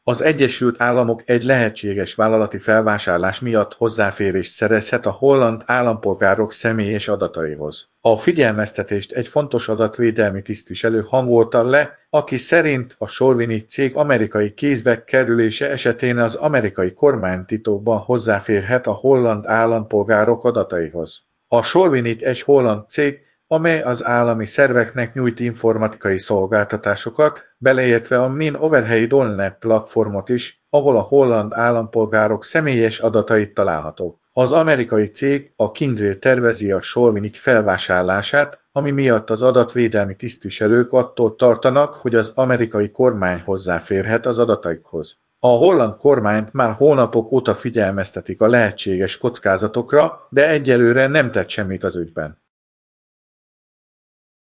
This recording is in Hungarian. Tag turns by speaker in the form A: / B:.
A: Az Egyesült Államok egy lehetséges vállalati felvásárlás miatt hozzáférést szerezhet a holland állampolgárok személyes adataihoz. A figyelmeztetést egy fontos adatvédelmi tisztviselő hangolta le, aki szerint a Sorvini cég amerikai kézbe kerülése esetén az amerikai kormány titokban hozzáférhet a holland állampolgárok adataihoz. A Sorvinit egy holland cég, amely az állami szerveknek nyújt informatikai szolgáltatásokat, beleértve a Min Overhead.net platformot is, ahol a holland állampolgárok személyes adatait találhatók. Az amerikai cég, a Kindred tervezi a Sorvinit felvásárlását, ami miatt az adatvédelmi tisztviselők attól tartanak, hogy az amerikai kormány hozzáférhet az adataikhoz. A holland kormányt már hónapok óta figyelmeztetik a lehetséges kockázatokra, de egyelőre nem tett semmit az ügyben.